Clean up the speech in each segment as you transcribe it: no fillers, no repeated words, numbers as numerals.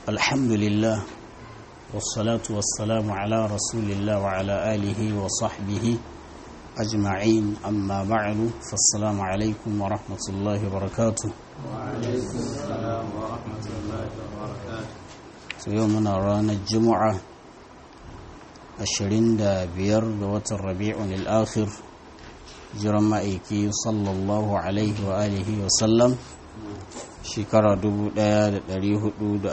الحمد لله والصلاة والسلام على رسول الله وعلى آله وصحبه أجمعين أما بعد فالسلام عليكم ورحمة الله وبركاته. وعليكم السلام ورحمة الله وبركاته. يومنا رانا الجمعة 25 ga watan Rabi'un al-Akhir jiran ma'aiki sallallahu alaihi wa alihi wa sallam shekara 1447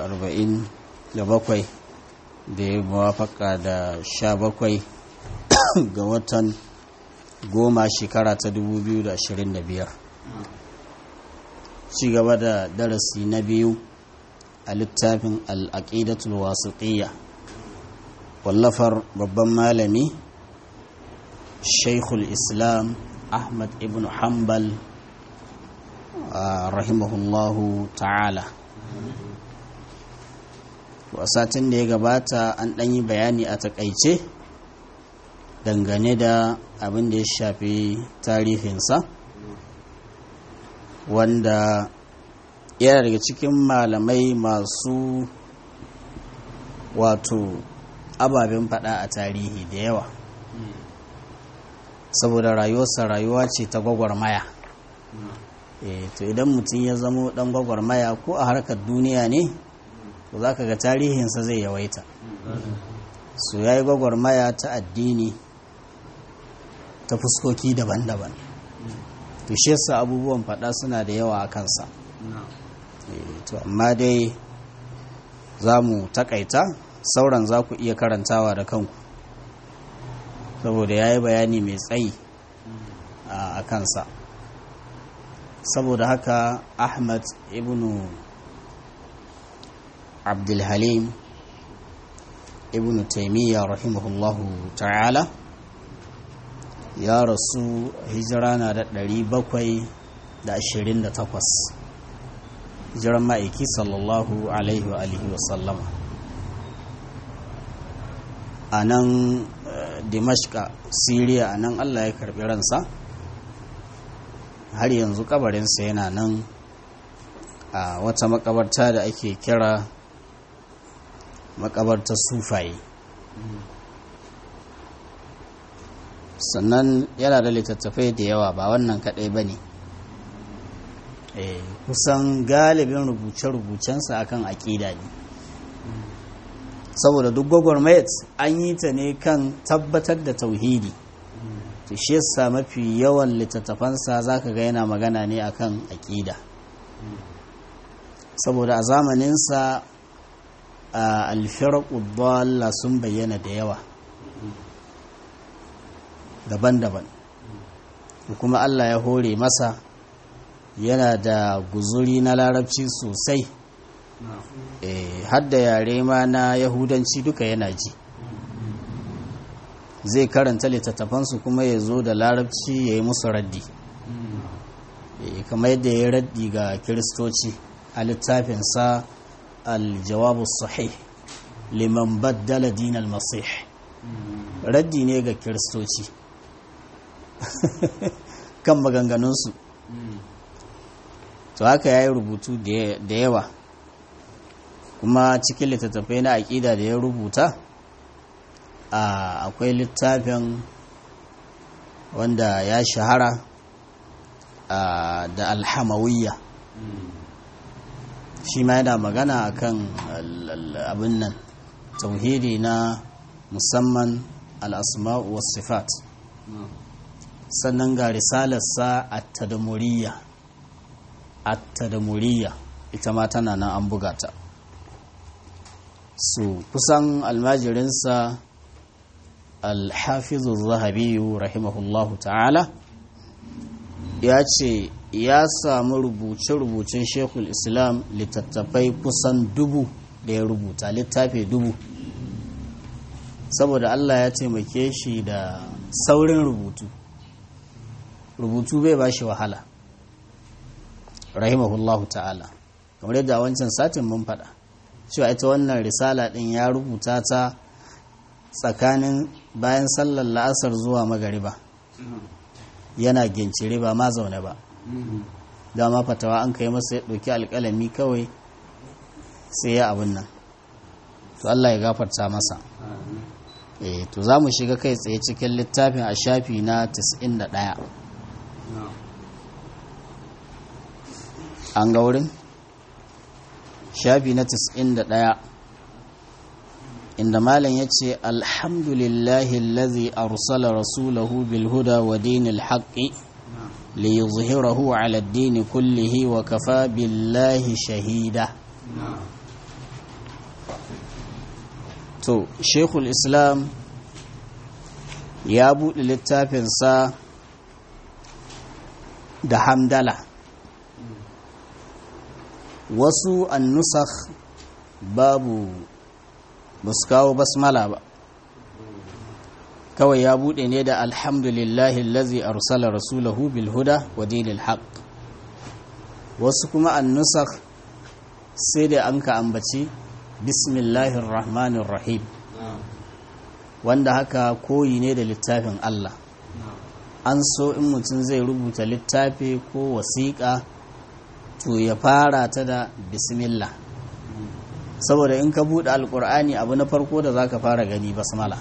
da ya muwafaka da 17 ga watan goma shekara ta 2025. ci gaba da darasi na biyu a littafin al-aqidatul wasitiyya wallafar babban malami shaikhul islam ahmad ibn hanbal rahimahullahu ta'ala. a satin da ya gabata an ɗanyi bayani a takaice dangane da abin da ya shafi tarihinsa, wanda yana daga cikin malamai masu wato ababen faɗa a tarihi da yawa, saboda rayuwarsa rayuwa ce ta gwagwarmaya. To idan mutum ya zamo ɗan gwagwarmaya ko a harkar duniya ne, to za ka ga tarihinsa zai yawaita. So ya yi gwagwarmaya ta addini ta fuskoki daban-daban, to shi yasa abubuwan faɗa suna da yawa a kansa. To amma dai za mu takaita, sauran za ku iya karantawa da kanku, saboda ya yi bayani mai tsayi a kansa. Saboda haka Ahmad ibn Abdulhalim ibn Taimiyya rahimahullahu ta'ala ya rasu hijira na da 728, hijiran ma'aiki sallallahu alaihi wa alihi wa sallama, a nan Dimashka, Siriya. A nan Allah ya karbi ransa, har yanzu kabarinsa yana nan a wata makabarta da ake kira makabartar sufaye. Sannan yana da littattafai da yawa, ba wannan kadai ba ne. Kusan galibin rubuce-rubucensa akan aƙida ne, saboda duk gwagwarmayat an yi ta ne kan tabbatar da tauhidi. To shi yasa mafi yawan littattafansa za ka ga yana magana ne akan aƙida, saboda a zamaninsa alfirqu dalla sun bayyana da yawa daban-daban, kuma Allah ya hore masa yana da guzuri na larabci sosai, hadda yare ma na yahudanci duka yana ji. Zai karanta littattafansu kuma ya zo da larabci ya yi musu raddi, kamar yadda ya yi raddi ga kiristoci a littafinsa aljawabu sahih liman baddala dinal masih. Raddi ne ga kiristoci kan maganganunsu. To haka ya yi rubutu da yawa, kuma cikin littattafai na aƙida da ya rubuta akwai littafin wanda ya shahara da alhamawiyya. Shi ma yana magana akan abin nan tauhidi na musamman al'asma'u was sifat. Sannan ga risalarsa at-tadmuriyya ita ma tana nan an buga ta. So kusan almajirinsa al-hafizu zahabiyu rahimahullahu ta'ala ya ce ya samu rubuce-rubucen shekul islam littattafai kusan 1000 da ya rubuta, littafi 1000, saboda Allah ya taimake shi da saurin rubutu bai ba shi wahala rahimahullahu ta'ala. kamar yadda wancan satin mun faɗa cewa ita wannan risala ɗin ya rubuta ta tsakanin bayan sallar la'asar zuwa magariba, yana gincire ba ma zaune ba. dama fatawa an kai masa ya ɗauki alƙalami kawai sai ya abin nan to Allah ya gafarta masa. To za mu shiga kai tsaye cikin littafin a shafi na 91. An ga wurin? Shafi na 91 inda malam ya ce alhamdulillahi allazi arsala rasulahu bil huda wa dinil haqqi li yuzhirahu ala ad-din kullihi wa kafa billahi shahida. To Sheikhul Islam ya buɗe littafinsa da hamdala. Wasu annusakh babu su kawo basmala ba, kawai ya buɗe ne da alhamdulillahi allazi arsala rasulahu bil huda wa dinil haqq. Wasu kuma annusakh sai da an ka ambaci bismillahir rahmanir rahim, wanda haka koyi ne da littafin Allah. An so in mutum zai rubuta littafi ko wasiƙa to ya fara ta da bismillah, saboda in ka buɗe alƙur'ani abu na farko da za ka fara gani basmala.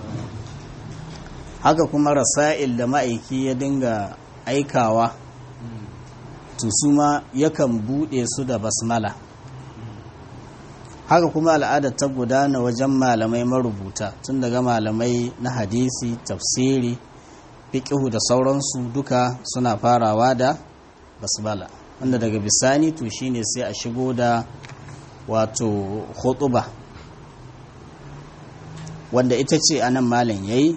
Haka kuma rasa'il da ma'aiki ya dinga aikawa to su ma yakan buɗe su da basmala. Haka kuma al'adar ta gudana wajen malamai marubuta, tun daga malamai na hadisi, tafsiri, fiqhu da sauransu duka suna farawa da basmala, wanda daga bisani to shine sai a shigo da wato khutuba, wanda ita ce anan malam yayi.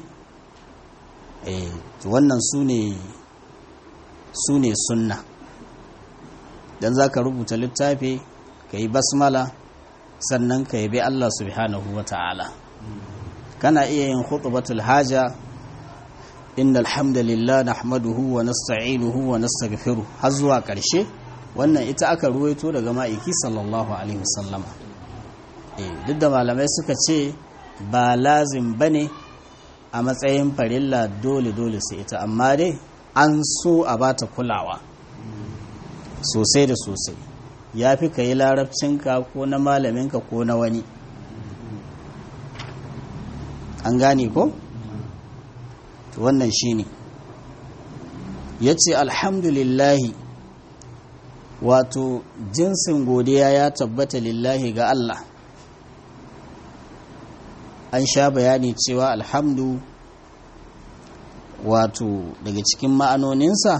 To wannan sune sunna. Dan zaka rubuta littafi kai basmala, sannan ka yabi Allah subhanahu wa ta'ala. Kana iya yin khutbatul haja, innal hamdalillah nahmaduhu wa nasta'inuhu wa nastaghfiruh har zuwa ƙarshe. Wannan ita aka ruwaito daga ma'aiki sallallahu alaihi wasallama. Duk da malamai suka ce ba lazim bane a matsayin farilla dole sai ita, amma dai an so a bata kulawa sosai da sosai. Ya fi ka yi larabcinka ko na malaminka ko na wani. An gane ko? Wannan shi ne ya ce alhamdulillahi, wato jinsin godiya ya tabbata lillahi ga Allah. An sha bayani cewa alhamdu wato daga cikin ma'anoninsa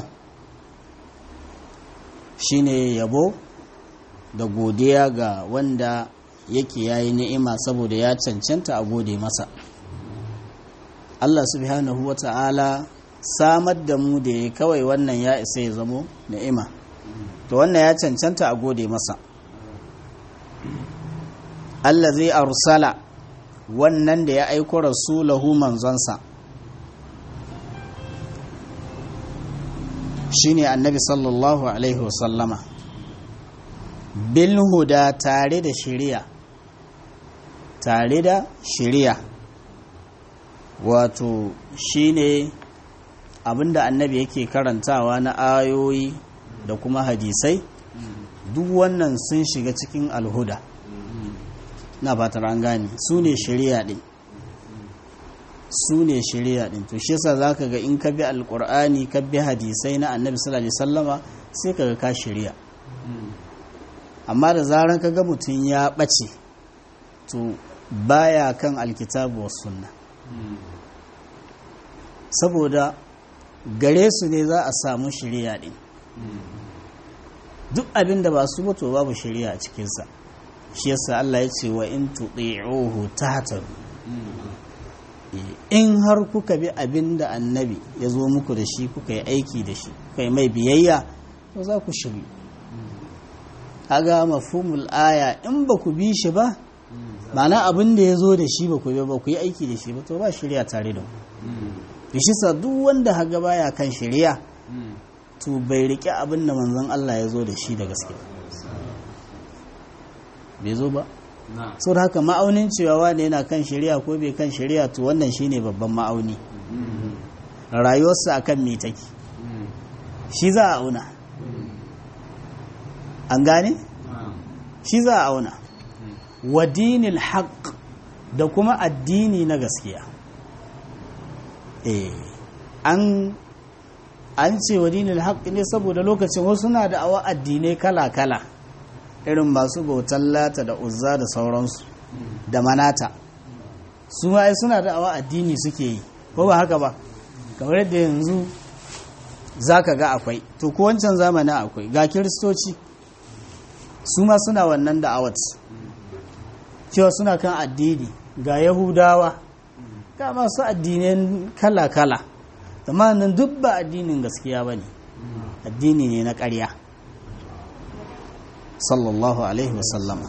shine yabo da godiya ga wanda yake yayi ni'ima saboda ya cancanta a gode masa. Allah subhanahu wa ta'ala samar da mu da ya kawai wannan ya isa ya zamo ni'ima, to wannan ya cancanta a gode masa. Allah zai arsala, wannan da ya aiko rasulahu manzonsa shine annabi sallallahu alaihi wasallama, bil huda, tare da shiriya, wato shine abinda annabi yake karantawa na ayoyi da kuma hadisai, duk wannan sun shiga cikin alhuda. Na fatar an gane su ne shiriya din, to shi yasa zaka ga in ka bi alqur'ani ka bi hadisai na annabi sallallahu alaihi wasallama sai kaga ka shiriya. Amma da zaran ka ga mutum ya ɓace to baya kan alkitabu was sunna, saboda gare su ne za a samu shiriya din. Duk abin da ba su ba to babu shiriya a cikinsa. Shi yasa Allah ya ce wa in tuti'uhu tahtadu, in har kuka bi abin da annabi ya zo muku da shi, kuka yi aiki da shi, kuka yi mai biyayya, to za ku shiri. Kaga mafhumul aya, in ba ku bi shi ba, ma'ana abin da ya zo da shi ba ku yi aiki da shi ba, to ba shirya tare da ku. Shi sa duk wanda haga baya kan shirya, to bai riƙe abin da manzon Allah ya zo da shi da gaske, bai zo ba. So da haka ma'aunin cewa wanda yana kan shirya ko bai kan shirya, to wannan shine babban ma'auni. Rayuwarsa akan me take, shi za a auna. An gane? Shi za a auna. Wa dinil haqq, da kuma addini na gaskiya. An ce wa dinil haƙƙi ne saboda lokacin wasu na da awa addinai kala-kala irin masu bautan lata da uzza da sauransu da manata, su ma suna da awa addini suke yi, ko ba haka ba? Kamar yadda yanzu za ka ga akwai, to ko wancan zamanin akwai, ga kiristoci su ma suna wannan da'awat cewa suna kan addini, ga yahudawa ga masu addinai kala-kala, amma nan duk ba addinin gaskiya ba ne, addini ne na ƙarya. Sallallahu alaihi wasallama,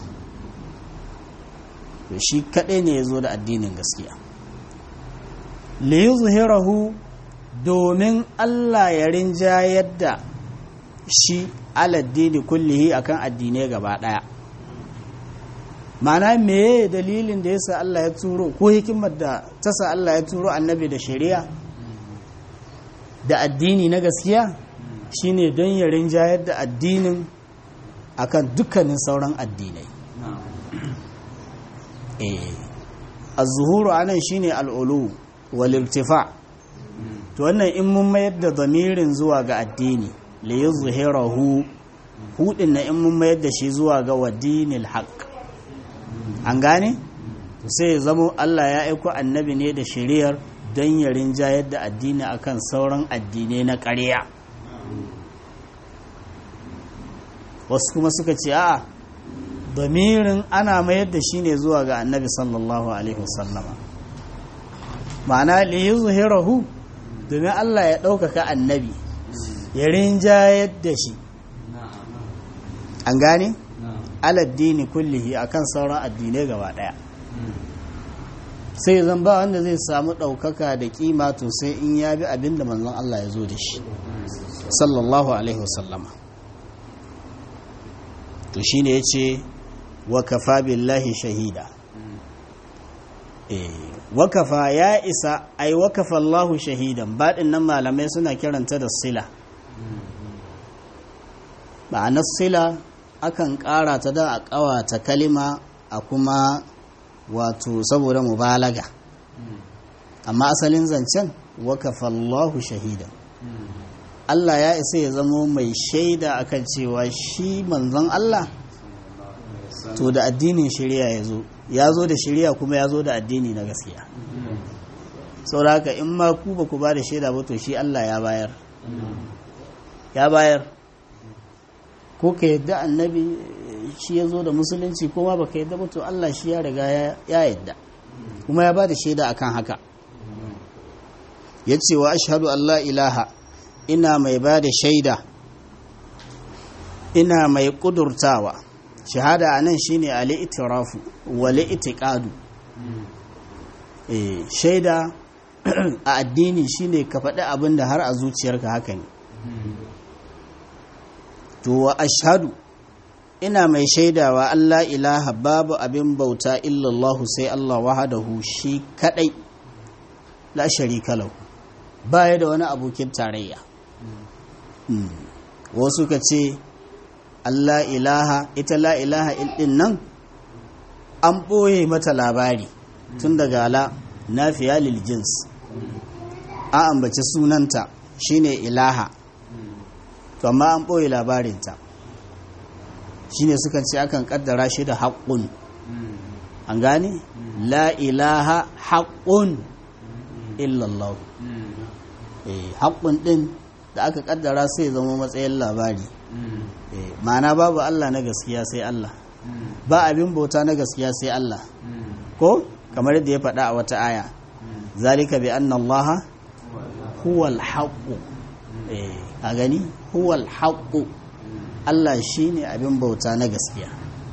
to shi kaɗai ne ya zo da addinin gaskiya. li yuzhirahu, domin Allah ya rinjayar da shi aladdini kullihi akan addinai gaba ɗaya. Ma'ana meye dalilin da yasa Allah ya turo, ko hikimar da ta sa Allah ya turo annabi da shari'a da addini na gaskiya, shine don ya rinjayar da addinin akan dukkanin sauran addinai. Az-zuhuru anan shine al-ulu wal irtifa. To wannan in mun mayar da zamirin zuwa ga addini, li yuzhirahu, hudin na in mun mayar da shi zuwa ga wadinil haqq, an gane? To sai ya zamo Allah ya aiko annabi ne da shari'ar don ya rinjayar da addini akan sauran addinai na ƙarya. Wasu kuma suka ce a'a, damirin ana mayar da shi ne zuwa ga annabi sallallahu alaihi wasallama, ma'ana li yuzhirahu, domin Allah ya ɗaukaka annabi ya rinjayar da shi, an gane? Aladdini kullihi, akan sauran addinai gaba ɗaya. Sai zan ba wanda zai samu ɗaukaka da ƙima to sai in ya bi abin da manzon Allah ya zo da shi sallallahu alaihi wasallama. To shine yace wa kafa billahi shahida, wakafa ya isa, ai wakafa Allahu shahidan, baɗin nan malamai suna kiranta da sila. Ma'anar sila akan ƙara ta da a ƙawata kalima a kuma wato saboda mubalaga, amma asalin zancen wakafa Allahu shahidan, Allah ya isa ya zamo mai shaida akan cewa shi manzon Allah to da addinin shari'a ya zo da shari'a kuma ya zo da addini na gaskiya. Saboda haka in ma ku ba ku ba da shaida ba to shi Allah ya bayar, ko ka yadda annabi shi ya zo da musulunci, ko ma ba ka yadda ba to Allah shi ya riga ya yadda kuma ya ba da shaida akan haka. Ya ce wa ashhadu an la ilaha, ina mai ba da shaida, ina mai kudurtawa. Shahada a nan shine al-i'tirafu wal i'tiqadu. Shaida a addini shine ka faɗi abin da har a zuciyarka haka ne. To wa ashhadu, ina mai shaidawa Allah ilaha, babu abin bauta illallah sai Allah wahdahu, shi kadai, la sharika lahu, baya da wani abokin tarayya. Wasu ka ce Allah ilaha, ita la ilaha ɗin nan an ɓoye mata labari tun daga la nafiya lil jins, an ambaci sunanta shine ilaha, to amma an ɓoye labarinta, shine sukan ce akan kaddara shi da haƙƙun, an gane? La ilaha haƙƙun illallah. Haƙƙun ɗin da aka kaddara sai zama matsayin labari, ma'ana babu Allah na gaskiya sai Allah, ba abin bauta na gaskiya sai Allah, ko kamar yadda ya faɗa a wata aya, zalika bi anna Allah huwal haqqu, a gani, huwal haqqu, Allah shine abin bauta na gaskiya.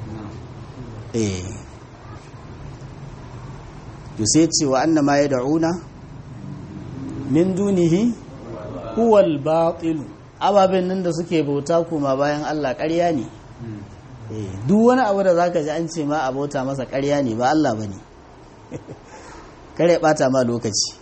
To sai ce wa anna ma yad'una min dunihi huwal batil, ababen nan da suke bauta kuma bayan Allah ƙarya ne. Duk wani abu da zaka ji an ce ma a bauta masa ƙarya ne, ba Allah bane. Kare bata ma lokaci.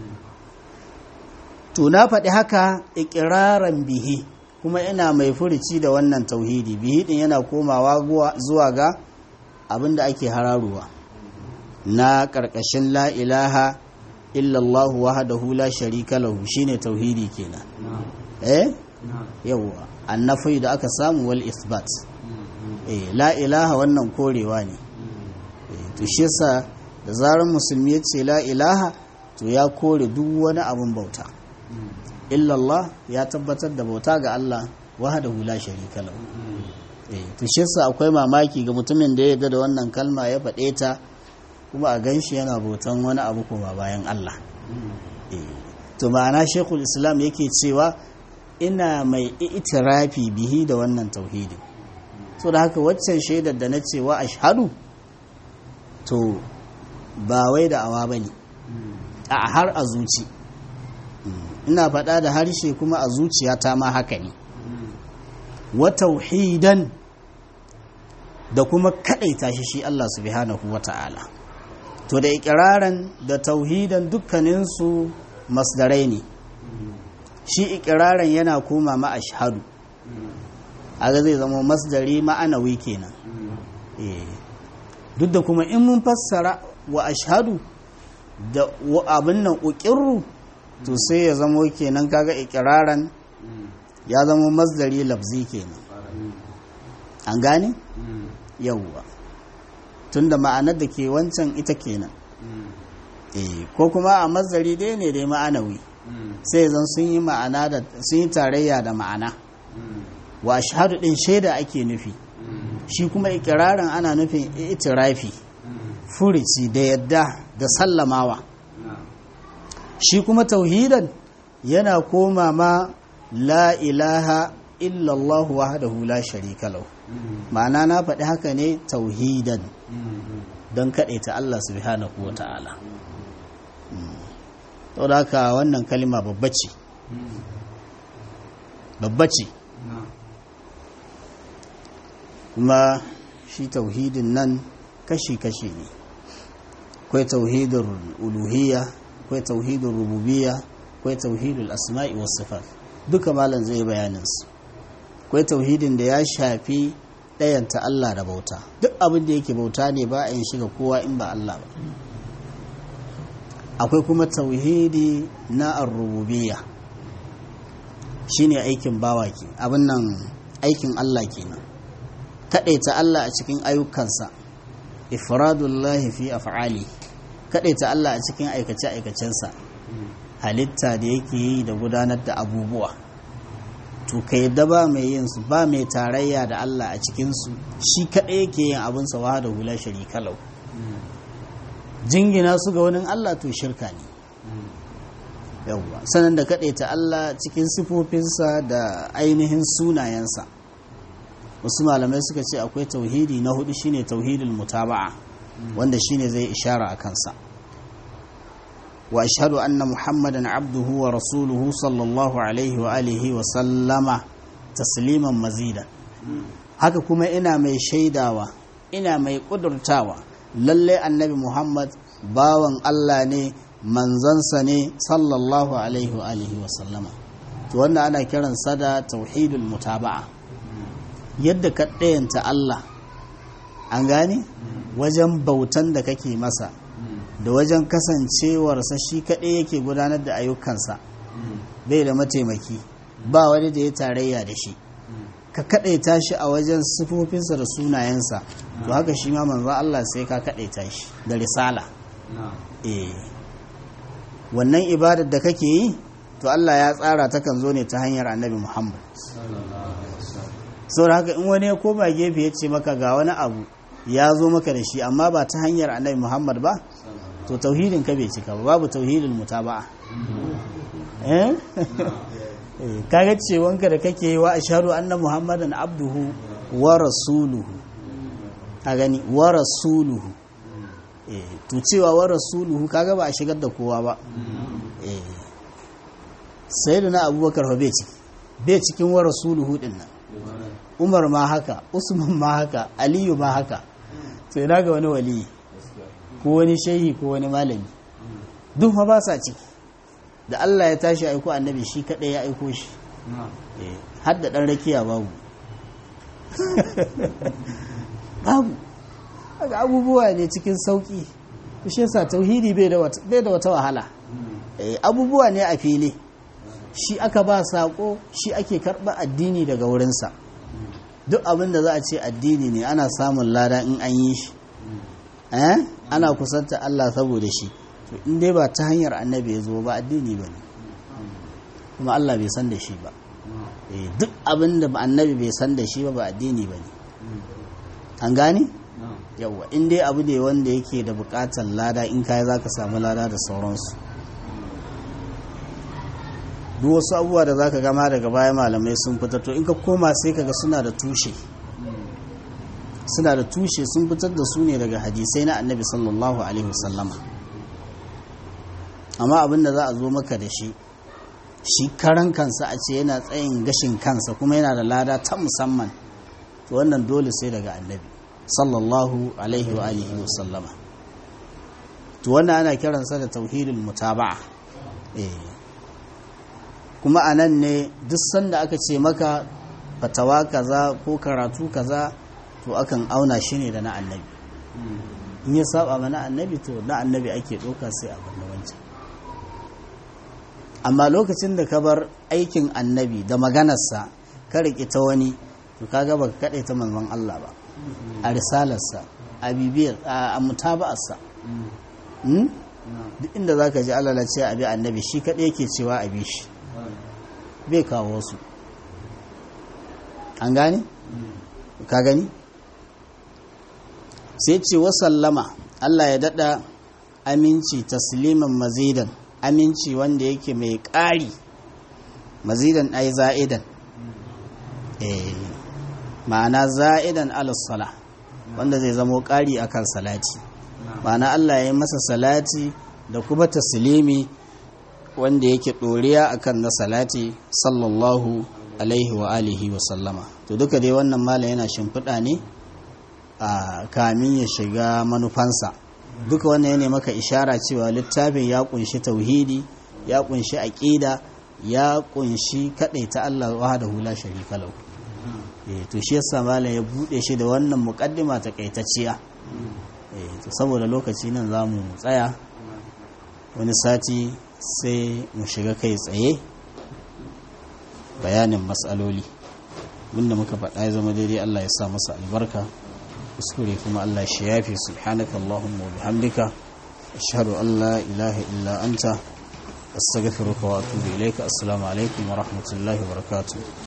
To na faɗi haka iqraran bihi, kuma ina mai furuci da wannan tauhidi. Bihi din yana komawa zuwa ga abin da ake hararuwa. na ƙarƙashin la ilaha illallah wahdahu la sharika lahu shine tauhidi kenan yawwa annafi da aka samu wal isbat la ilaha wannan korewa ne to shi yasa da zarar musulmi ya ce la ilaha to ya kore duk wani abun bauta illallah ya tabbatar da bauta ga Allah wahdahu la sharika lahu to shi yasa akwai mamaki ga mutumin da ya yarda da wannan kalma ya faɗe ta kuma a ganshi yana bautan wani abu kuma bayan Allah to ma'ana Sheikhul Islam yake cewa ina mai itirafi bihi da wannan tauhidin so da haka waccan shaidar da na cewa ashhadu to ba wai da awa bane a har a zuci ina faɗa da harshe kuma a zuciyata ma haka ne wa tauhidan da kuma kadaita shi Allah subhanahu wata'ala to da ikiraran da tauhidan dukkaninsu masdarai ne shi ikiraran yana koma ma ashhadu aga zai zama masdari ma'anawi kenan duk da kuma in mun fassara wa ashhadu da abin nan uqirru to sai ya zama kenan kaga ikiraran ya zama masdari lafzi kenan an gane yawwa tunda ma'anar da ke wancan ita kenan ko kuma a masdari dai ne dai ma'anawi sai zan sun yi ma'ana da sun yi tarayya da ma'ana wa ashhadu din shaida ake nufi shi kuma ikirarin ana nufin itirafi furici da yadda da sallamawa shi kuma tauhidan yana koma ma la ilaha illallah wahdahu la sharika lahu ma'ana na faɗi haka ne tauhidan don kaɗaita Allah subhanahu wa ta'ala da haka wannan kalima babba ce kuma shi tauhidin nan kashi-kashi ne akwai tauhidin uluhiyya akwai tauhidin rububiyya akwai tauhidin asma'i was sifat duka malam zai bayaninsu akwai tauhidin da ya shafi ɗayanta Allah da bauta duk abin da yake bauta ne ba a yin shiga kowa in ba Allah ba akwai kuma tauhidi na ar-rububiyya shine aikin bawa ke abin nan aikin Allah kenan kadaita Allah a cikin ayyukansa ifradullahi fi af'ali kadaita Allah a cikin aikace aikacensa halitta da yake yi da gudanar da abubuwa to kai da ba mai yin su ba mai tarayya da Allah a cikin su shi kadai yake yin abin sa wahdahu la sharika lahu jingina su ga wani Allah to shirka ne yawwa sanan da kadaita Allah cikin sifofinsa da ainihin sunayensa wasu malamai suka ce akwai tauhidi na hudu shine tauhidul mutaba'a wanda shine zai ishara a kansa wa ashhadu anna muhammadan abduhu wa rasuluhu sallallahu alaihi wa alihi wa sallama tasliman mazida haka kuma ina mai shaidawa ina mai kudurtawa lalle annabi muhammad bawan Allah ne manzansa ne sallallahu alaihi wa alihi wa sallama to wannan ana kiransa da tauhidul mutaba'a yadda ka ɗayanta Allah an gane wajen bautan da kake masa da wajen kasancewarsa shi kaɗai yake gudanar da ayyukansa bai da mataimaki ba wani da ya tarayya da shi ka kaɗaita shi a wajen sifofinsa da sunayensa to haka shi ma manzo Allah sai ka kaɗaita shi da risala wannan ibadar da kake yi to Allah ya tsara ta kan zo ne ta hanyar annabi Muhammad saboda haka in wani ya koma gefe ya ce maka ga wani abu ya zo maka da shi amma ba ta hanyar annabi Muhammad ba to tauhidin ka bai cika ba babu tauhidul mutaba'a kaga cewanka da kake yi wa ashhadu anna muhammadan abduhu wa rasuluhu a gani wa rasuluhu to cewa wa rasuluhu kaga ba a shigar da kowa ba sayyidina abubakar fa bai cikin wa rasuluhu din nan umar ma haka usman ma haka aliyu ma haka to ina ga wani wali ko wani shehi ko wani malami duk ma ba sa ciki da Allah ya tashi aiko annabi shi kadai ya aiko shi har da dan rakiya babu babu haka abubuwa ne cikin sauki shi yasa tauhidi bai da wata wahala. Abubuwa ne a fili, shi aka ba sako, shi ake karɓa addini daga wurinsa. Duk abin da za a ce addini ne ana samun lada in an yi shi, ana kusanta Allah saboda shi, to in dai ba ta hanyar annabi ya zo ba addini ba ne, kuma Allah bai san da shi ba. Duk abin da annabi bai san da shi ba addini ba ne. An gane? Yawwa, in dai abu ne wanda yake da bukatar lada, in kai za ka samu lada da sauransu. Duk wasu abubuwa da za ka gama daga baya malamai sun fitar, to in ka koma sai ka ga suna da tushe sun fitar da su ne daga hadisai na annabi sallallahu alaihi wasallama. amma abin da za a zo maka da shi karan kansa a ce yana tsayin gashin kansa kuma yana da lada ta musamman, to wannan dole sai daga annabi sallallahu alaihi wa alihi wa sallama. to wannan ana kiransa da tauhidul mutaba'a. kuma anan ne duk sanda aka ce maka fatawa kaza ko karatu kaza, to akan auna shi ne da na annabi. in ya saba ma na annabi, to na annabi ake ɗauka sai a bar wancan. amma lokacin da ka bar aikin annabi da maganarsa ka riƙe ta wani, to kaga baka kaɗai ta manzon Allah ba a risalarsa, a bibiyar, a mutaba'arsa. duk inda za ka ji alala ce a bi annabi, shi kaɗai yake cewa a bi shi, bai kawo su. an gane? ka gani? sai ce wa sallama, Allah ya daɗa aminci tasliman mazidan, aminci wanda yake mai ƙari, mazidan ai za'idan, ma'ana za'idan alasala, wanda zai zamo ƙari akan salati. ma'ana Allah ya yi masa salati da kuma taslimi wanda yake ɗoriya akan na salati sallallahu alaihi wa alihi wa sallama. to duka dai wannan malam yana shimfiɗa ne a kamin ya shiga manufansa. duka wannan yana maka ishara cewa littafin ya kunshi tauhidi, ya kunshi aqida, ya kunshi ta Allah wahdahu la sharika lahu. to shi yasa malam ya bude shi da wannan muqaddima ta kaitacciya. to saboda lokaci nan zamu tsaya, wani sati sai mu shiga kai tsaye bayanin matsaloli. abinda muka faɗa ya zama daidai, Allah ya sa masa albarka, kuskure kuma Allah shi yafi. subhanaka allahumma wa bihamdika, ashhadu an la ilaha illa anta, astaghfiruka wa atubu ilayka. assalamu alaikum wa rahmatullahi wa barakatuh.